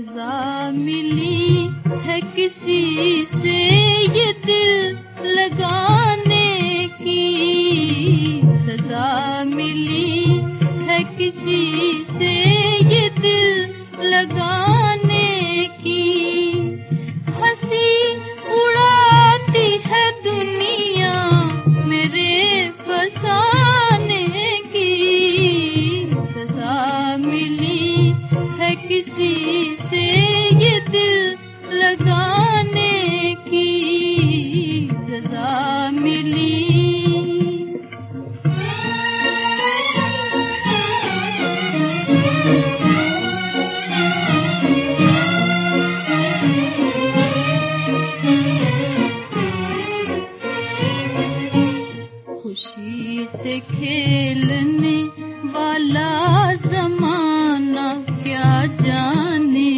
सजा मिली है किसी से ये दिल लगाने की, सजा मिली है किसी से ये दिल लगाने की। हंसी उड़ाती है दुनिया मेरे फसाने की, सजा मिली है किसी से ये दिल लगाने की, सजा मिली। खुशी से खेलने वाला ज़माना क्या जाने,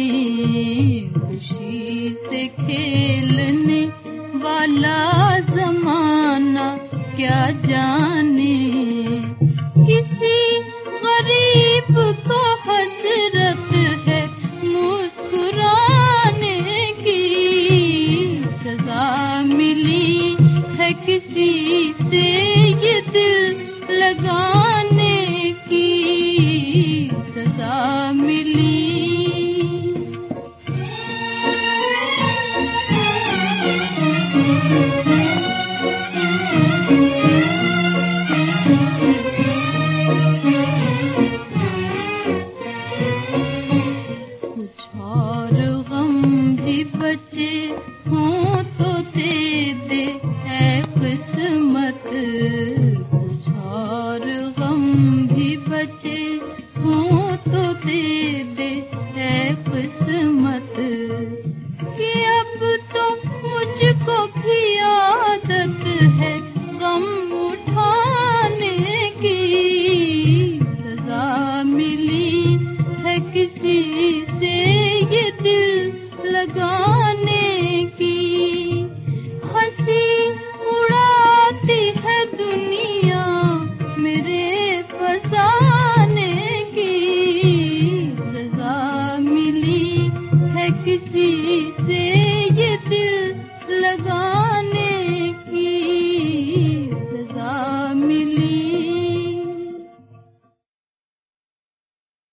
खुशी से खेलने वाला ज़माना क्या जाने। किसी गरीब को हसरत है मुस्कुराने की, सजा मिली है किसी से ये दिल लगाने की, सजा मिली। कुछ और